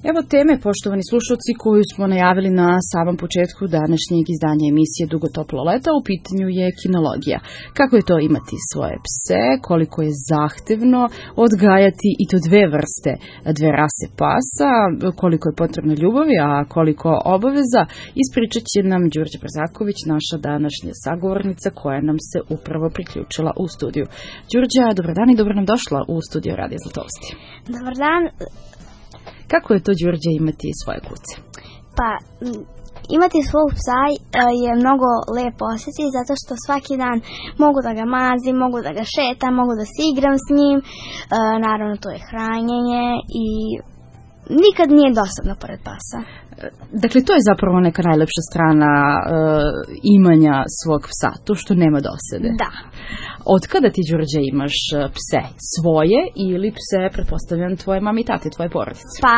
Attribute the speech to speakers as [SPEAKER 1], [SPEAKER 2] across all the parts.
[SPEAKER 1] Evo teme, poštovani slušalci, koju smo najavili na samom početku današnjeg izdanja emisije Dugo toplo leta. U pitanju je kinologija. Kako je to imati svoje pse, koliko je zahtevno odgajati i to dve rase pasa, koliko je potrebno ljubavi, a koliko obaveza, ispričat će nam Đurđa Brzaković, naša današnja sagovornica koja nam se upravo priključila u studiju. Đurđa, dobar dan i dobro nam došla u studio Radija Zlatovsti.
[SPEAKER 2] Dobar dan.
[SPEAKER 1] Kako je to, Đurđa, imati svoje kuce?
[SPEAKER 2] Pa, imati svog psa je mnogo lepo osjećaj zato što svaki dan mogu da ga mazim, mogu da ga šetam, mogu da se igram s njim. Naravno, to je hranjenje i nikad nije dosadno pored pasa.
[SPEAKER 1] Dakle, to je zapravo neka najlepša strana imanja svog psa, to što nema dosade.
[SPEAKER 2] Da.
[SPEAKER 1] Od kada ti, Đurđa, imaš pse? Svoje ili pse, pretpostavljam, tvoje mami i tate, tvoje porodice?
[SPEAKER 2] Pa,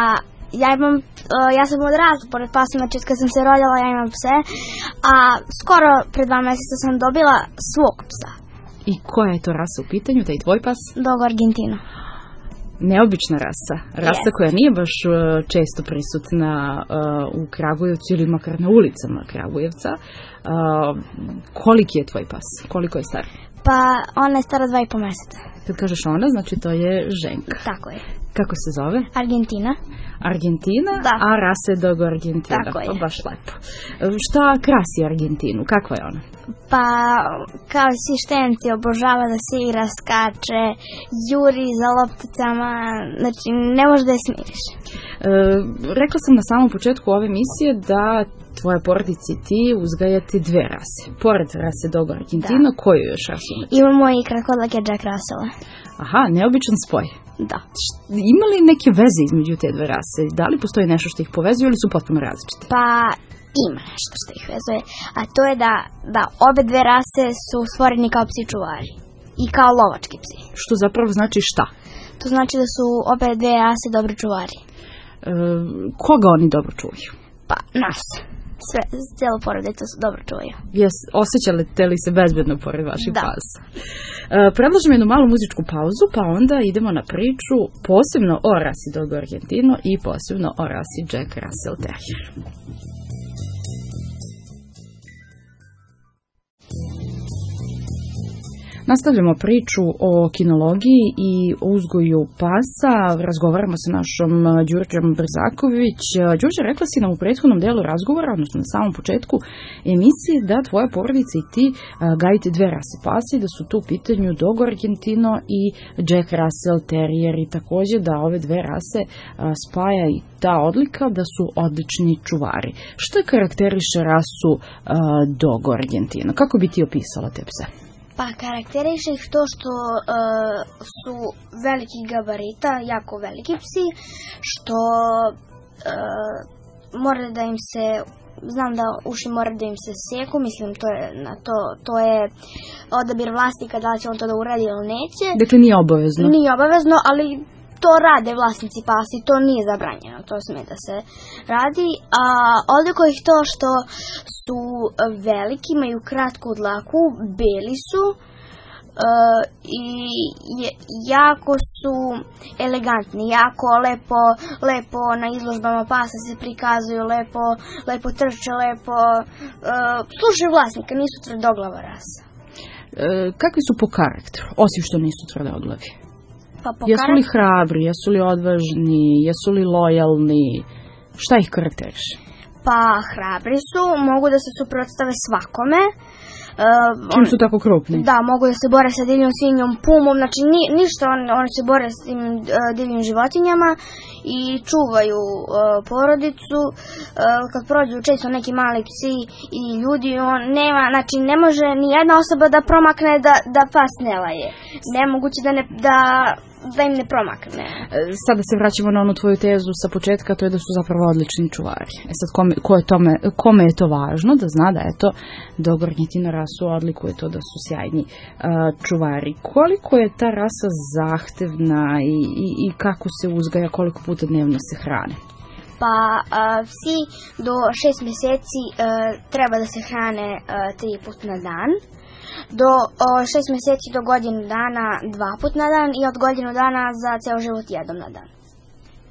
[SPEAKER 2] ja sam odrasla pored pasa, znači kad sam se rodila ja imam pse, a skoro pred 2 mjeseca sam dobila svog psa.
[SPEAKER 1] I koja je to rasa u pitanju, taj tvoj pas?
[SPEAKER 2] Dogo Argentino.
[SPEAKER 1] Neobična rasa. Rasa koja nije baš često prisutna u Kragujevcu ili makar na ulicama Kragujevca. Koliki je tvoj pas? Koliko je star?
[SPEAKER 2] Pa ona je stara 2,5 mjeseca.
[SPEAKER 1] Kad kažeš ona, znači to je ženka.
[SPEAKER 2] Tako je.
[SPEAKER 1] Kako se zove?
[SPEAKER 2] Argentina.
[SPEAKER 1] Argentina,
[SPEAKER 2] da.
[SPEAKER 1] A rasa je Dogo Argentina.
[SPEAKER 2] Tako je.
[SPEAKER 1] To baš lepo. Šta krasi Argentinu? Kakva je ona?
[SPEAKER 2] Pa, kao svi štenci, obožava da se igra, skače, juri za lopticama, znači ne može da je smiriš.
[SPEAKER 1] Rekla sam na samom početku ove emisije da tvoja porodica i ti uzgajate 2 rase. Pored rase Dogo Argentina, koju još rasu imate?
[SPEAKER 2] Imamo i kratkodlake Jack Russella.
[SPEAKER 1] Aha, neobičan spoj.
[SPEAKER 2] Da.
[SPEAKER 1] Ima li neke veze između te 2 rase? Da li postoji nešto što ih povezuje ili su potpuno različite?
[SPEAKER 2] Pa, ima nešto što ih vezuje, a to je da obe 2 rase su stvoreni kao psi čuvari i kao lovački psi.
[SPEAKER 1] Što zapravo znači šta?
[SPEAKER 2] To znači da su obe 2 rase dobri čuvari.
[SPEAKER 1] Koga oni dobro čuvaju?
[SPEAKER 2] Pa, nas. Cijelo porodicu su dobro čuvaju.
[SPEAKER 1] Osjećate li se bezbedno pored vaših pasa? Predlažem jednu malu muzičku pauzu, pa onda idemo na priču posebno o rasi Dogo Argentino i posebno o rasi Jack Russell Terrier. Nastavljamo priču o kinologiji i uzgoju pasa. Razgovaramo sa našom Đurđom Brzaković. Đurđa, rekla si nam u prethodnom delu razgovora, odnosno na samom početku emisije, da tvoja porodica i ti gajite 2 rase pasa i da su tu u pitanju Dogo Argentino i Jack Russell Terrier i također da ove 2 rase spaja i ta odlika da su odlični čuvari. Što je karakteriše rasu Dogo Argentino? Kako bi ti opisala te pse?
[SPEAKER 2] Pa karakteriše ih to što su veliki gabarita, jako veliki psi, što mora da im se, znam da uši mora da im se seku, mislim to je odabir vlasnika da li će on to da uradi ili neće.
[SPEAKER 1] Dakle nije obavezno? Nije
[SPEAKER 2] obavezno, ali to rade vlasnici pasa i to nije zabranjeno, to sme da se radi. A odliko ih to što su veliki, imaju kratku dlaku, beli su i jako su elegantni, jako lepo na izložbama pasa se prikazuju, lepo trče, lepo slušaju vlasnika, nisu tvrdoglava rasa.
[SPEAKER 1] Kakvi su po karakteru, osim što nisu tvrdoglavi?
[SPEAKER 2] Jesu
[SPEAKER 1] li hrabri, jesu li odvažni, jesu li lojalni, šta ih karakteriše?
[SPEAKER 2] Pa hrabri su, mogu da se suprotstave svakome.
[SPEAKER 1] Čim su tako krupni?
[SPEAKER 2] Da, mogu da se bore sa divljom svinjom, pumom, znači ništa, oni se bore s tim divljim životinjama i čuvaju porodicu. Kad prođu često neki mali psi i ljudi, znači ne može ni jedna osoba da promakne da pas ne laje. Nemoguće da im ne promakne.
[SPEAKER 1] Sada se vraćamo na onu tvoju tezu sa početka, to je da su zapravo odlični čuvari. Sad, kome je to važno da zna da eto Dogo Argentina rasu odlikuje to da su sjajni čuvari. Koliko je ta rasa zahtevna i kako se uzgaja, koliko puta dnevno se hrane?
[SPEAKER 2] Pa psi do 6 mjeseci treba da se hrane 3 puta na dan. Do 6 mjeseci do godinu dana 2 puta na dan i od godinu dana za ceo život 1 na dan.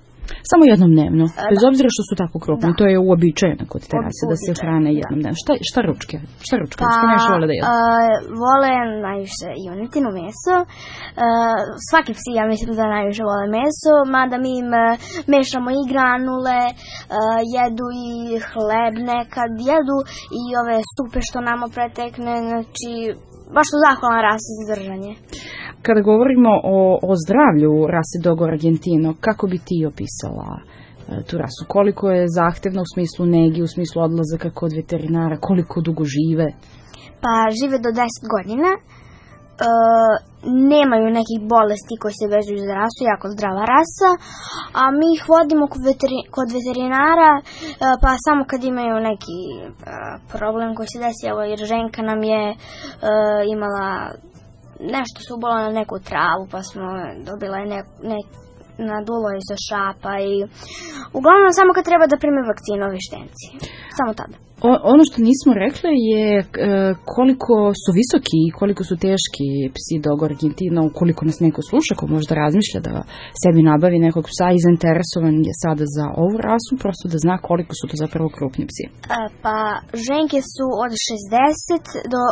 [SPEAKER 1] Samo jednom dnevno, bez obzira što su tako krupni, to je uobičajeno kod terase da se hrane jednom dnevno. Šta ručke? Šta najviše vole da jedu?
[SPEAKER 2] Vole najviše junetinu, meso. Svaki psi, ja mislim da najviše vole meso, mada mi im mešamo i granule, jedu i hleb nekad, jedu i ove supe što nama pretekne, znači baš su zahvalna rasa za držanje.
[SPEAKER 1] Kada govorimo o zdravlju rase Dogo Argentino, kako bi ti opisala tu rasu? Koliko je zahtevna u smislu negi, u smislu odlazaka kod veterinara, koliko dugo žive?
[SPEAKER 2] Pa žive do 10 godina, nemaju nekih bolesti koji se vezuju za rasu, jako zdrava rasa, a mi ih vodimo kod veterinara, pa samo kad imaju neki problem koji se desi, evo jer ženka nam je imala nešto se ubolo na neku travu, pa smo dobila nadulo je se šapa i uglavnom samo kad treba da prime vakcinu ovi štenci, samo tada.
[SPEAKER 1] Ono što nismo rekli je koliko su visoki i koliko su teški psi Dogo Argentino, ukoliko nas neko sluša ko možda razmišlja da sebi nabavi nekog psa i zainteresovan je sada za ovu rasu, prosto da zna koliko su to zapravo krupni psi.
[SPEAKER 2] Pa ženke su od 60 do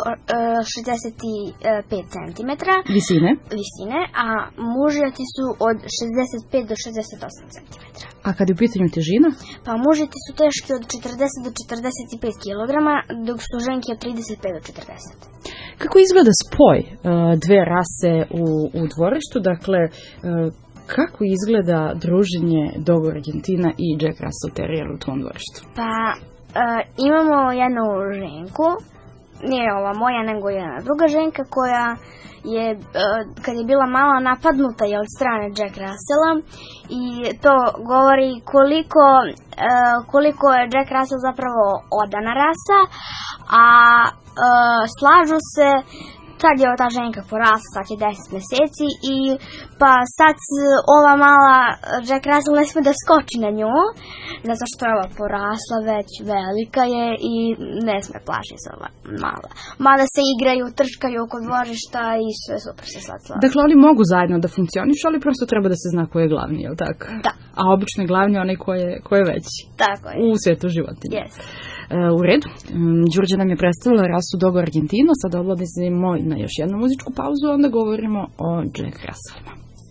[SPEAKER 2] 65 cm visine, a mužjati su od 65 do 68 cm.
[SPEAKER 1] A kad je u pitanju težina?
[SPEAKER 2] Pa mužjati su teški od 40 do 45 kg, dok su ženke od 35 do 40.
[SPEAKER 1] Kako izgleda spoj dve rase u dvorištu? Dakle, kako izgleda druženje Dogo Argentina i Jack Russell Terrier u tvom dvorištu?
[SPEAKER 2] Pa, imamo jednu ženku, nije ova moja, nego jedna druga ženka koja je, kad je bila mala, napadnuta je od strane Jack Russella i to govori koliko je Jack Russell zapravo odana rasa, a slažu se. Sad je ta ženka porasla, sad je 10 meseci i pa sad ova mala Jack Russell ne sme da skoči na nju, zato što je ova porasla već, velika je i ne sme plaši se ova mala. Mada se igraju, trčkaju oko dvorišta i sve super se sad slažu.
[SPEAKER 1] Dakle, oni mogu zajedno da funkcionišu, ali prosto treba da se zna ko je glavni, je li tako?
[SPEAKER 2] Da.
[SPEAKER 1] A obično je glavni onaj ko je veći.
[SPEAKER 2] Tako je.
[SPEAKER 1] U svijetu životinja.
[SPEAKER 2] Yes.
[SPEAKER 1] U redu, Đurđa nam je predstavila rasu Dogo Argentino, sada odlazimo na još jednu muzičku pauzu, onda govorimo o Jack Russellima.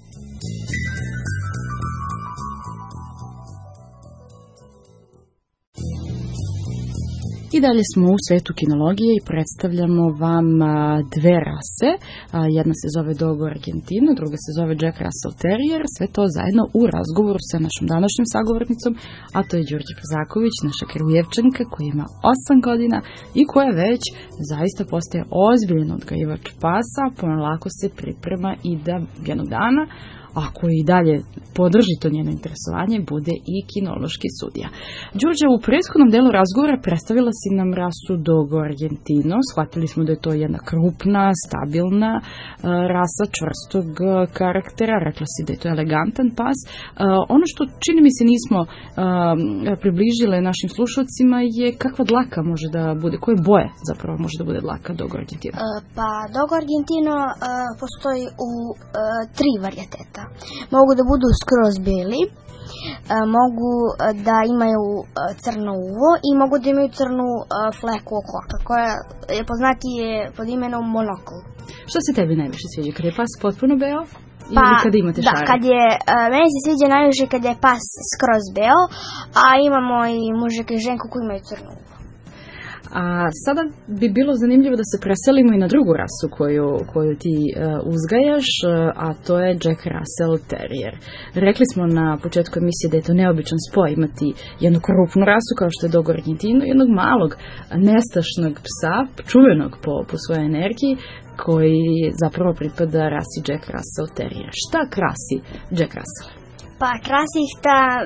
[SPEAKER 1] I dalje smo u svetu kinologije i predstavljamo vam dve rase. Jedna se zove Dogo Argentino, druga se zove Jack Russell Terrier. Sve to zajedno u razgovoru sa našom današnjom sagovornicom, a to je Đurđa Brzaković, naša Krujevčanka koja ima 8 godina i koja već zaista postaje ozbiljan odgajivač pasa, polako se priprema i da jednog dana, ako i dalje podrži to njeno interesovanje, bude i kinološki sudija. Đurđa, u prethodnom delu razgovora predstavila si nam rasu Dogo Argentino. Shvatili smo da je to jedna krupna, stabilna rasa čvrstog karaktera. Rekla si da je to elegantan pas. Ono što čini mi se nismo približile našim slušalcima je kakva dlaka može da bude, koje boje zapravo može da bude dlaka Dogo Argentino?
[SPEAKER 2] Pa Dogo Argentino postoji u 3 varijateta. Mogu da budu skroz beli, mogu da imaju crno uvo i mogu da imaju crnu fleku oko oka, koja je poznatije pod imenom monokl.
[SPEAKER 1] Što se tebi najviše sviđa? Kad je pas potpuno beo ili kada imate šare?
[SPEAKER 2] Da, meni se sviđa najviše kad je pas skroz beo, a imamo i mužika i ženku koji imaju crnu uvo.
[SPEAKER 1] A sada bi bilo zanimljivo da se preselimo i na drugu rasu koju ti uzgajaš, a to je Jack Russell Terrier. Rekli smo na početku emisije da je to neobičan spoj imati jednu krupnu rasu kao što je Dogo Argentino, jednog malog nestašnog psa, čuvenog po svojoj energiji, koji zapravo pripada rasi Jack Russell Terrier. Šta krasi Jack Russell?
[SPEAKER 2] Pa krasi ih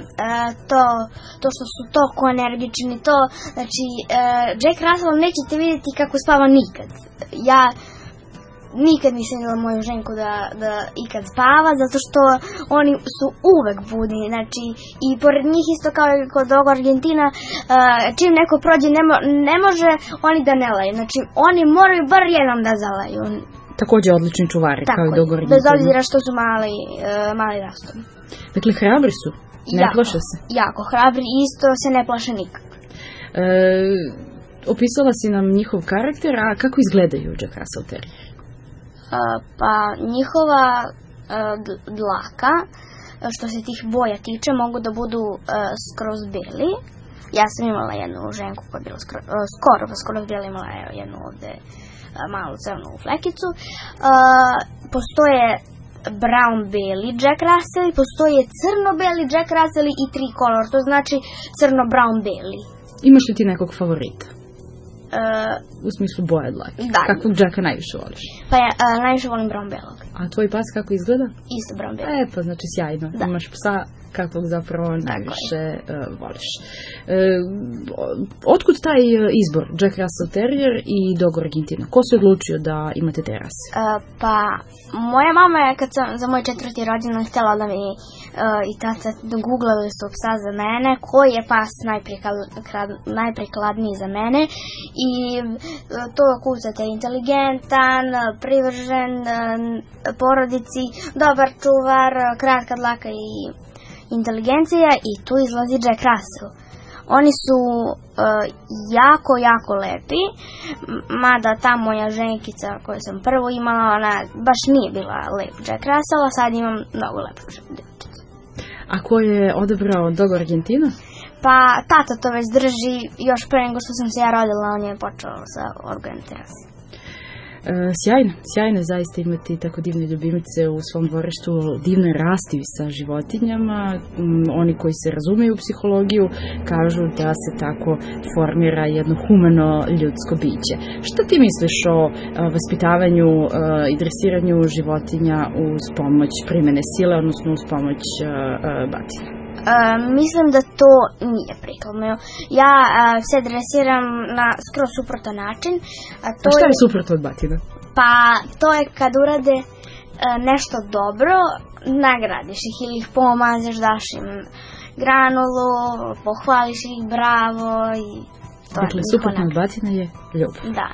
[SPEAKER 2] to što su toliko energični, znači Jack Russell nećete vidjeti kako spava nikad. Ja nikad nisam vidjela moju ženku da ikad spava, zato što oni su uvek budni, znači i pored njih isto kao i kod Dogo Argentina, čim neko prođe ne može oni da ne laju, znači oni moraju bar jednom da zalaju.
[SPEAKER 1] Također odlični čuvari, kao i Dogo Argentina.
[SPEAKER 2] Bez obzira što su mali rastom.
[SPEAKER 1] Dakle, hrabri su. Ne plaše se?
[SPEAKER 2] Jako hrabri i isto se ne plaše nikak.
[SPEAKER 1] Opisala si nam njihov karakter, a kako izgledaju Jack Russell Terrier?
[SPEAKER 2] Pa njihova dlaka, što se tih boja tiče, mogu da budu skroz beli. Ja sam imala jednu ženku koja je bila skoro bijela, imala jednu ovde malu crnu flekicu. Postoje brown-beli Jack Russell, postoje crno-beli Jack Russell i tricolor, to znači crno-brown-beli.
[SPEAKER 1] Imaš li ti nekog favorita? U smislu boja dlake.
[SPEAKER 2] Da.
[SPEAKER 1] Kakvog Jacka najviše voliš?
[SPEAKER 2] Pa ja najviše volim brown-belog.
[SPEAKER 1] A tvoj pas kako izgleda?
[SPEAKER 2] Isto brown-belog.
[SPEAKER 1] Pa znači sjajno. Da. Imaš psa kakvog zapravo najviše voliš. Otkud taj izbor Jack Russell Terrier i Dogo Argentino? Ko se odlučio da imate te rase?
[SPEAKER 2] Pa moja mama je kad sam za moj 4. rođendan htjela da mi i tata googlali su psa za mene, koji je pas najprikladniji za mene i to kucate inteligentan, privržen porodici, dobar čuvar, kratka dlaka i inteligencija i tu izlazi Jack Russell. Oni su jako lepi, mada ta moja ženkica koju sam prvo imala, ona baš nije bila lep Jack Russell, a sad imam mnogo lepu djevčicu.
[SPEAKER 1] A ko je odabrao Dogo Argentino?
[SPEAKER 2] Pa tata to već drži, još pre nego što sam se ja rodila, on je počeo sa odgojem te rase.
[SPEAKER 1] Sjajno zaista imati tako divne ljubimice u svom dvorištu, divno rasti sa životinjama. Oni koji se razumeju u psihologiju kažu da se tako formira jedno humano ljudsko biće. Šta ti misliš o vaspitavanju i dresiranju životinja uz pomoć primene sile, odnosno uz pomoć batina?
[SPEAKER 2] Mislim da to nije prikladno. Ja se dresiram na skroz suprotan način.
[SPEAKER 1] A šta je suprotno od batina?
[SPEAKER 2] Pa to je kad urade nešto dobro, nagradiš ih ili ih pomažeš, daš im granulu, pohvališ ih, bravo.
[SPEAKER 1] Dakle, suprotno od batina je ljubav.
[SPEAKER 2] Da.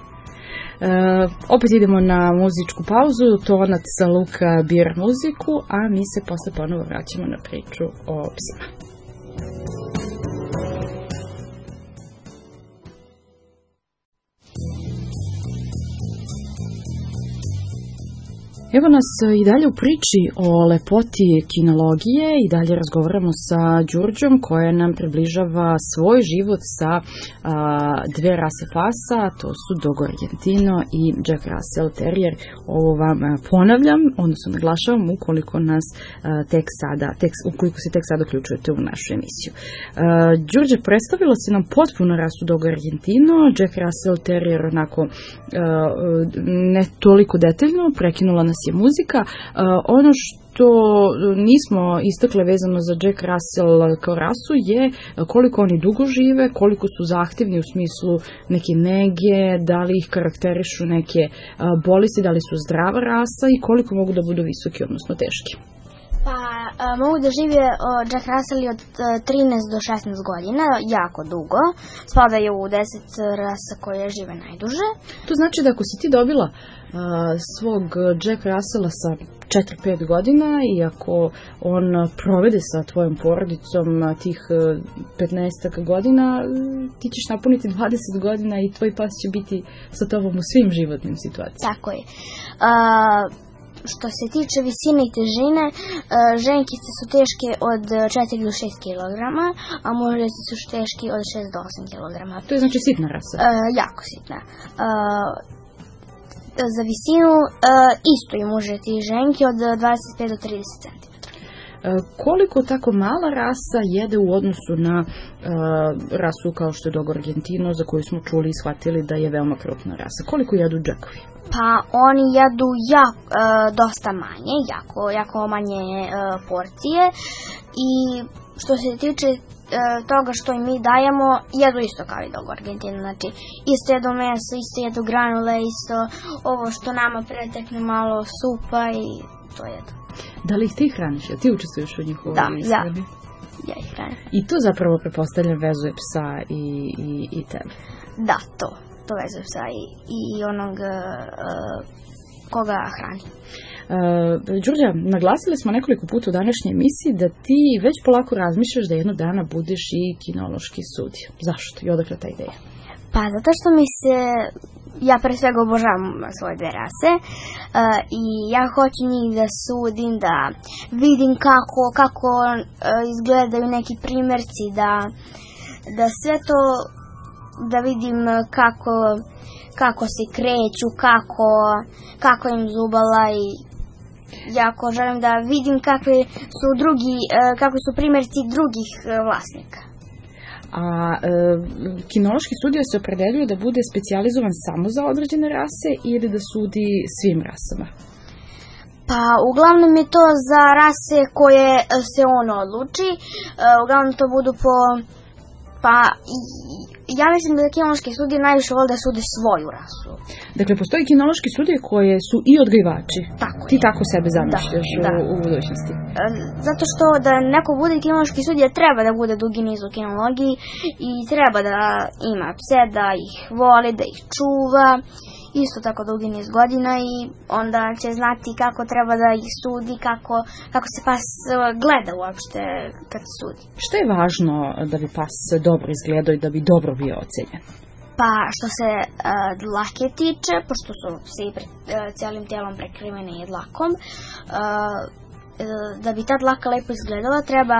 [SPEAKER 1] Opet idemo na muzičku pauzu, Tonac sa Luka bira muziku, a mi se posle ponovo vraćamo na priču o psima. Evo nas i dalje u priči o lepoti kinologije i dalje razgovaramo sa Đurđom koja nam približava svoj život sa dve rase pasa, to su Dogo Argentino i Jack Russell Terrier. Ovo vam ponavljam, odnosno naglašavam ukoliko se tek sada uključujete u našu emisiju. Đurđe, predstavila si nam potpuno rasu Dogo Argentino, Jack Russell Terrier onako ne toliko detaljno, prekinula nas je muzika. Ono što nismo istakle vezano za Jack Russell kao rasu je koliko oni dugo žive, koliko su zahtevni u smislu neke nege, da li ih karakterišu neke bolesti, da li su zdrava rasa i koliko mogu da budu visoki, odnosno teški.
[SPEAKER 2] Pa mogu da žive Jack Russell od 13 do 16 godina, jako dugo. Spadaju u 10 rasa koje žive najduže.
[SPEAKER 1] To znači da ako si ti dobila svog Jack Russella sa 4-5 godina i ako on provede sa tvojom porodicom tih 15 godina, ti ćeš napuniti 20 godina i tvoj pas će biti sa tobom u svim životnim situacijama.
[SPEAKER 2] Tako je. Što se tiče visine i težine, ženkice su teške od 4 do 6 kg, a muževci su teški od 6 do 8 kg.
[SPEAKER 1] To je znači sitna rasa?
[SPEAKER 2] Jako sitna. Za visinu isto i muževci i ženki od 25 do 30 cm.
[SPEAKER 1] Koliko tako mala rasa jede u odnosu na rasu kao što je Dogo Argentino, za koju smo čuli i shvatili da je veoma krupna rasa? Koliko jedu džekovi?
[SPEAKER 2] Pa oni jedu dosta manje, jako manje porcije i što se tiče toga što im mi dajemo, jedu isto kao i Dogo Argentino, znači isto jedu meso, isto jedu granule, isto ovo što nama pretekne malo supa i to jedu.
[SPEAKER 1] Da li ih ti hraniš? Ti učestvuješ u njihovoj ishrani?
[SPEAKER 2] Da, ja ih hranim.
[SPEAKER 1] I to zapravo pretpostavljam vezuje psa i tebe?
[SPEAKER 2] Da, to vezuje psa i onog koga hrani.
[SPEAKER 1] Đurđa, naglasili smo nekoliko puta u današnjoj emisiji da ti već polako razmišljaš da jednog dana budeš i kinološki sudija. Zašto i odakle ta ideja?
[SPEAKER 2] Pa zato što ja pre svega obožavam svoje dve rase i ja hoću njih da sudim, da vidim kako izgledaju neki primjerci, da sve to, da vidim kako se kreću, kako im zubala i jako želim da vidim kakvi su primjerci drugih vlasnika.
[SPEAKER 1] A kinološki sudija se opredeljuje da bude specijalizovan samo za određene rase ili da sudi svim rasama?
[SPEAKER 2] Pa uglavnom je to za rase koje se on odluči. Uglavnom to budu ja mislim da kinološki sudije najviše vole da sude svoju rasu.
[SPEAKER 1] Dakle, postoji kinološki sudije koje su i odgajivači.
[SPEAKER 2] Tako
[SPEAKER 1] Ti tako sebe zamišljaš u budućnosti.
[SPEAKER 2] Zato što da neko bude kinološki sudija treba da bude dugi niz u kinologiji i treba da ima pse, da ih voli, da ih čuva. Isto tako dugi niz godina i onda će znati kako treba da ih sudi, kako se pas gleda uopšte kad se sudi.
[SPEAKER 1] Što je važno da bi pas dobro izgledao i da bi dobro bio ocenjen?
[SPEAKER 2] Pa što se dlake tiče, pošto su psi cijelim tijelom prekriveni dlakom, da bi ta dlaka lepo izgledala treba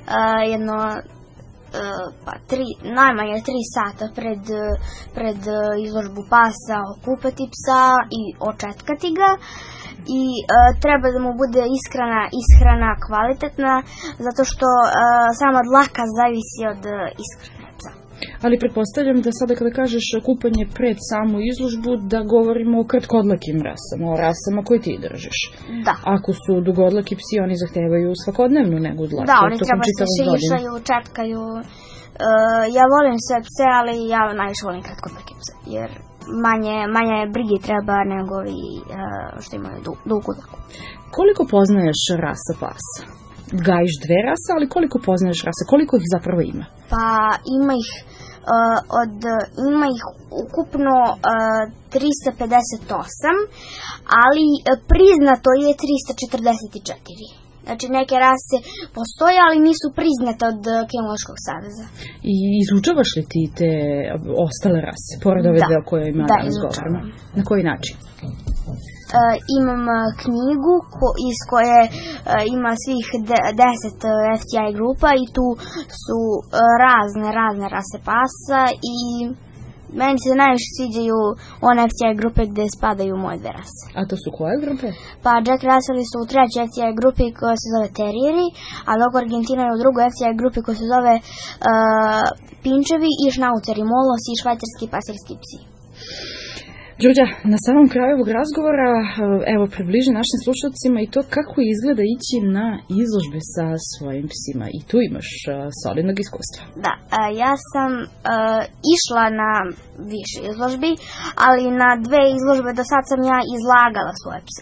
[SPEAKER 2] najmanje 3 sata pred izložbu pasa okupati psa i očetkati ga i treba da mu bude ishrana kvalitetna zato što sama dlaka zavisi od ishrane psa.
[SPEAKER 1] Ali pretpostavljam da sada kada kažeš kupanje pred samu izložbu da govorimo o kratkodlakim rasama, o rasama koje ti držiš.
[SPEAKER 2] Da.
[SPEAKER 1] Ako su dugodlaki psi, oni zahtevaju svakodnevnu negu dlake.
[SPEAKER 2] Da, oni treba se šišaju, četkaju. Ja volim sve pse, ali ja najviše volim kratkodlake pse, jer manje brige treba nego i što imaju dugu dlaku. Koliko
[SPEAKER 1] poznaješ rasa pasa? Gajiš 2 rase, ali koliko poznaješ rasa? Koliko ih zapravo ima?
[SPEAKER 2] Pa ima ih ukupno 358, ali priznato je 344. Znači neke rase postoje, ali nisu priznate od Kinološkog saveza.
[SPEAKER 1] I izučavaš li ti te ostale rase, pored ove dve o kojima danas govorimo? Na koji način?
[SPEAKER 2] Imam knjigu iz koje ima svih 10 FTI grupa i tu su razne rase pasa i meni se najviše sviđaju one FTI grupe gde spadaju moje 2 rase.
[SPEAKER 1] A to su koje grupe?
[SPEAKER 2] Pa Jack Russelli su u 3. FTI grupi koja se zove Terrieri, a Dogo Argentina je u 2. FTI grupi koja se zove Pinčevi i Šnauceri, Molos i švajcarski pasirski psi.
[SPEAKER 1] Đurđa, na samom kraju ovog razgovora, evo, približi našim slušalcima i to kako izgleda ići na izložbe sa svojim psima. I tu imaš solidnog iskustva.
[SPEAKER 2] Da, ja sam išla na više izložbi, ali na 2 izložbe do sad sam ja izlagala svoje pse.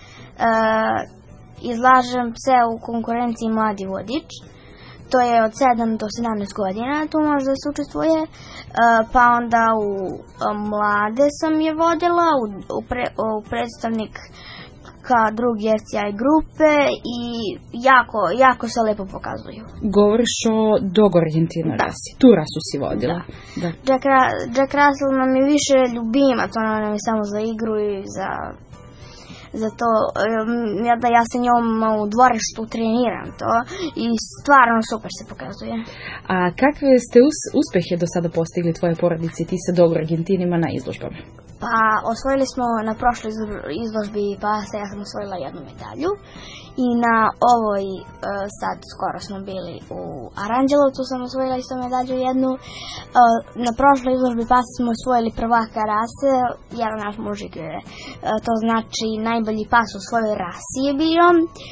[SPEAKER 2] Izlažem pse u konkurenciji Mladi vodič. To je od 7 do 17 godina, tu može da se učestvuje, pa onda u mlade sam je vodila, u predstavnik ka 2. FCI grupe i jako se lepo pokazuju.
[SPEAKER 1] Govoriš o Dogo Argentina rasi, tu rasu si vodila.
[SPEAKER 2] Da. Jack Russell nam je više ljubimac, ona nam je samo za igru i za to, ja sa njom u dvorištu treniram to i stvarno super se pokazuje.
[SPEAKER 1] A kakve ste uspehe do sada postigli tvoje porodice ti sa Dogo Argentinima na izložbama?
[SPEAKER 2] Pa osvojili smo na prošloj izložbi pasa, ja sam osvojila 1 medalju i na ovoj sad skoro smo bili u Aranđelovcu, sam osvojila isto medalju 1. Na prošloj izložbi pasa smo osvojili prvaka rase, jedan naš mužik je, to znači najbolji pas u svojoj rasi je bio.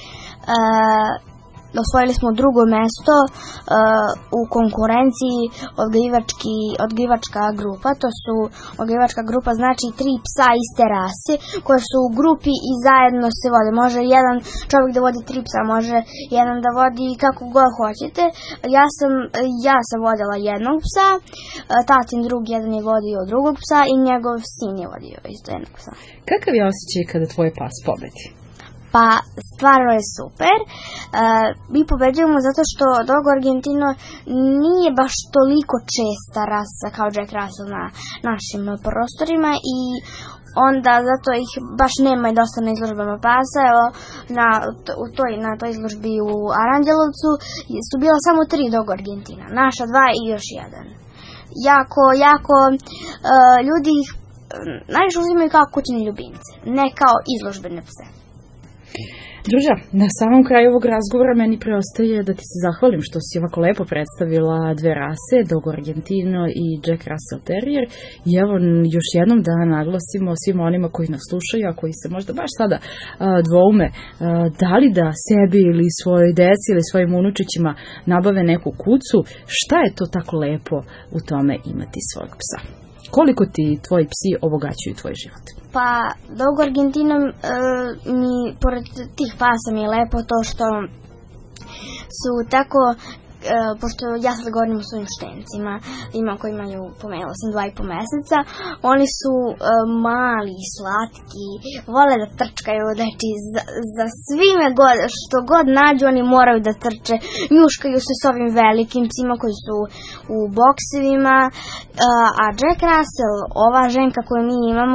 [SPEAKER 2] Osvojili smo 2. mesto u konkurenciji odgajivačka grupa. To su odgajivačka grupa znači 3 psa iste rase koje su u grupi i zajedno se vode. Može jedan čovjek da vodi 3 psa, može jedan da vodi kako god hoćete. Ja sam vodila 1 psa, tatin jedan je vodio 2 psa i njegov sin je vodio isto 1 psa.
[SPEAKER 1] Kakav je osjećaj kada tvoj pas pobedi?
[SPEAKER 2] Pa stvarno je super. Mi pobeđujemo zato što Dogo Argentino nije baš toliko česta rasa kao Jack Russell na našim prostorima i onda zato ih baš nema i dosta na izložbama pasa. Evo, na toj izložbi u Aranđelovcu su bila samo 3 Dogo Argentina, naša 2 i još jedan. Jako ljudi ih najviše uzimaju kao kućne ljubimce, ne kao izložbene pse.
[SPEAKER 1] Đurđa, na samom kraju ovog razgovora meni preostaje da ti se zahvalim što si ovako lepo predstavila 2 rase, Dogo Argentino i Jack Russell Terrier. I evo još jednom da naglasimo svim onima koji nas slušaju, a koji se možda baš sada dvoume, da li da sebi ili svojoj deci ili svojim unučićima nabave neku kucu, šta je to tako lepo u tome imati svog psa? Koliko ti tvoji psi obogaćuju tvoj život?
[SPEAKER 2] Pa, Dogo Argentino mi, pored tih pasa mi je lepo to što su tako, pošto ja sad govorim o svojim štencima, ima koji imaju, pomenula sam, 2,5 meseca, oni su mali, slatki, vole da trčkaju, znači za svime što god nađu oni moraju da trče, njuškaju se s ovim velikim psima koji su u boksevima, a Jack Russell, ova ženka koju mi imamo,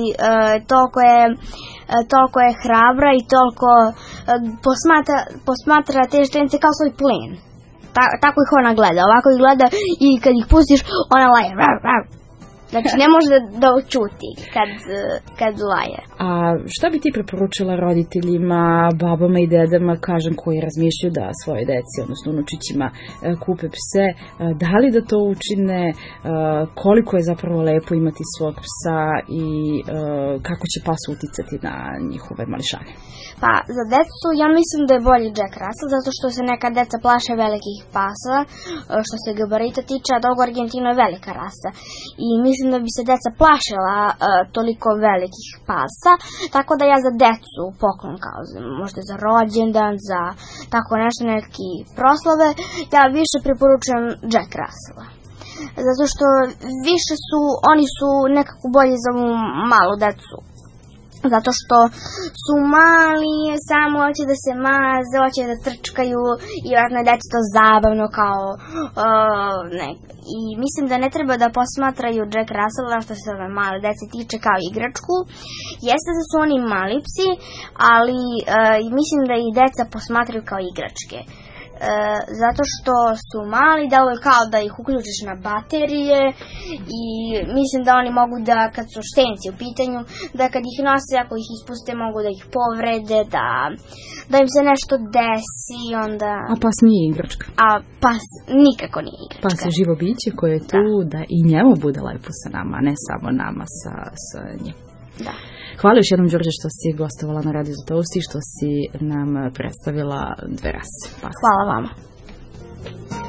[SPEAKER 2] toliko je hrabra i toliko posmatra te štence kao svoj plen. Tako ih ona gleda, ovako ih gleda i kad ih pustiš, ona laje. Znači, ne može da očuti kad laje.
[SPEAKER 1] A šta bi ti preporučila roditeljima, babama i dedama, kažem, koji razmišljaju da svoje deci, odnosno unučićima, kupe pse, da li da to učine, koliko je zapravo lepo imati svog psa i kako će pas uticati na njihove mališane?
[SPEAKER 2] Pa, za decu ja mislim da je bolji Jack Russell, zato što se neka deca plaše velikih pasa, što se gabarita tiče, a Dogo Argentino je velika rasa. I mislim da bi se deca plašila toliko velikih pasa, tako da ja za decu poklon kao možda za rođendan, za tako nešto, neki proslave, ja više preporučujem Jack Russella. Zato što oni su nekako bolji za malu decu. Zato što su mali, samo hoće da se maze, hoće da trčkaju i vjerojatno je deci to zabavno kao i mislim da ne treba da posmatraju Jack Russella što se ove male deci tiče kao igračku. Jeste da su oni mali psi, ali mislim da i deca posmatraju kao igračke. Zato što su mali, deluje kao da ih uključiš na baterije i mislim da oni mogu da, kad su štenci u pitanju, da kad ih nose, ako ih ispuste, mogu da ih povrede, da im se nešto desi, onda...
[SPEAKER 1] A pas nije igračka?
[SPEAKER 2] A pas nikako nije igračka.
[SPEAKER 1] Pas je živo biće koje je tu da i njemu bude lepo sa nama, a ne samo nama sa njim.
[SPEAKER 2] Da.
[SPEAKER 1] Hvala još jednom, Đurđe, što si gostovala na Radio za Toast i što si nam predstavila 2 rase.
[SPEAKER 2] Hvala vama.